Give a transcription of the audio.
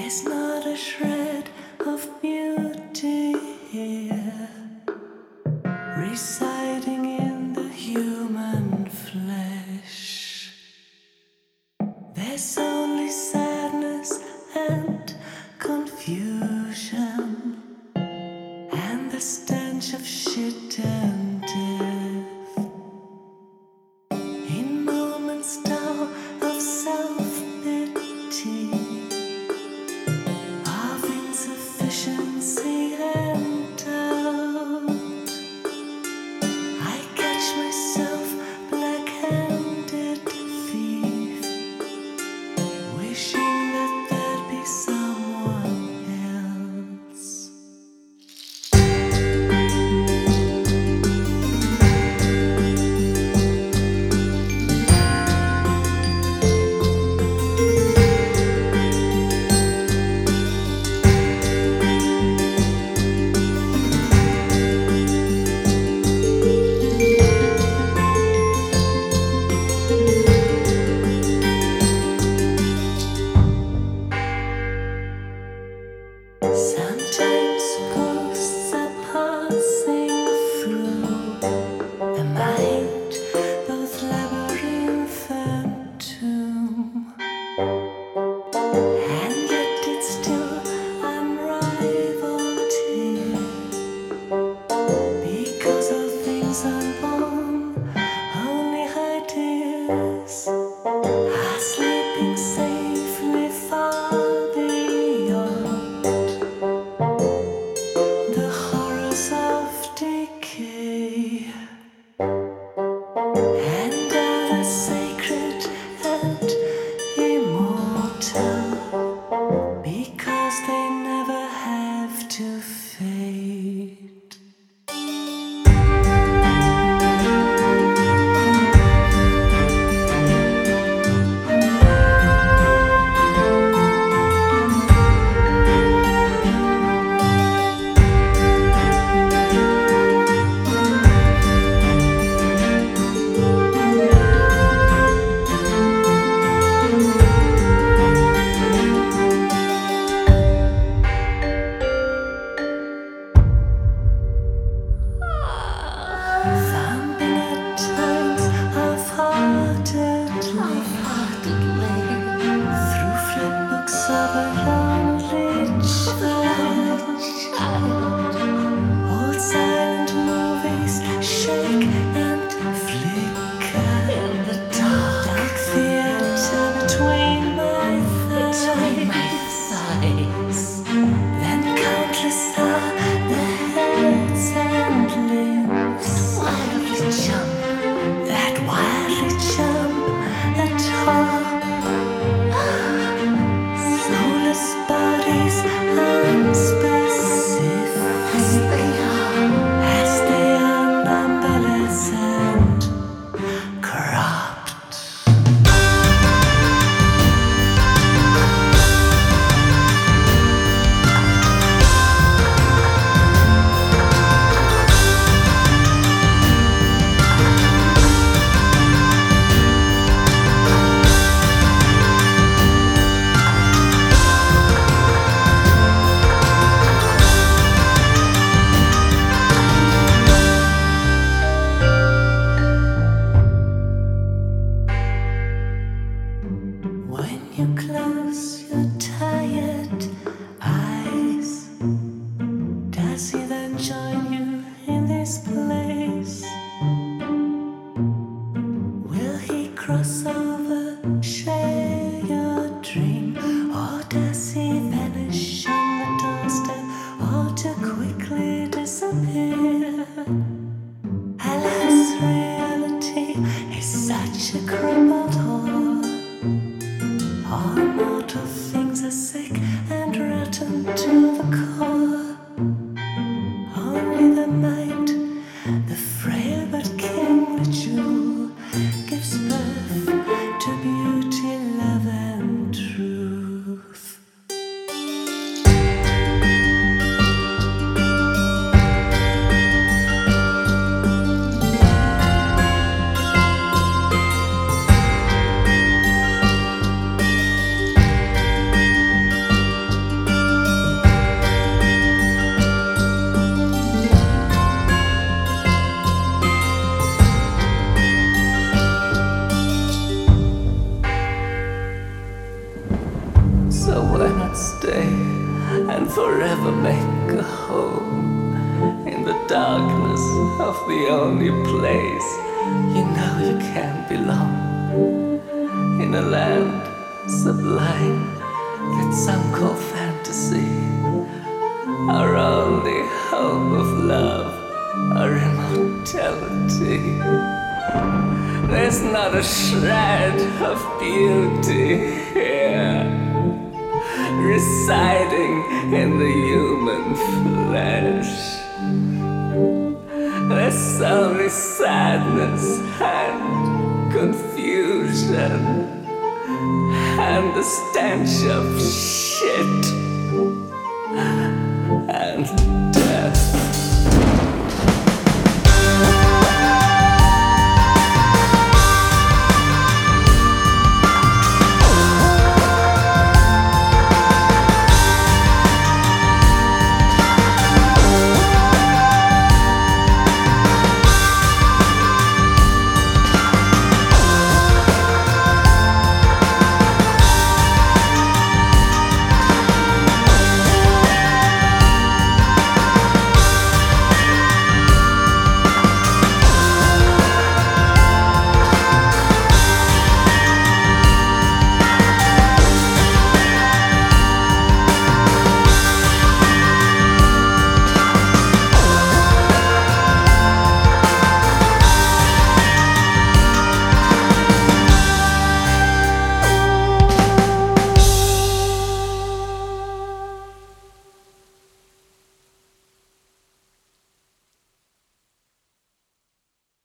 There's not a shred of beauty here, residing in the human flesh. There's only sadness and confusion, and the stench of shit and death. In moments now of self-pity, of insufficiency, forever make a home in the darkness of the only place you know you can belong, in a land sublime that some call fantasy, our only hope of love, our immortality. There's not a shred of beauty here, residing in the human flesh. There's only sadness and confusion and the stench of shit and death.